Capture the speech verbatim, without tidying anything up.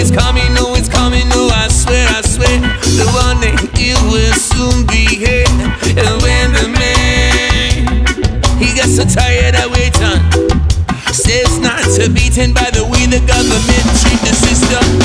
it's coming, no, it's coming, no, I swear, I swear. The one day it will soon be here. And when the man, he gets so tired of waiting, says not to beaten by the way the government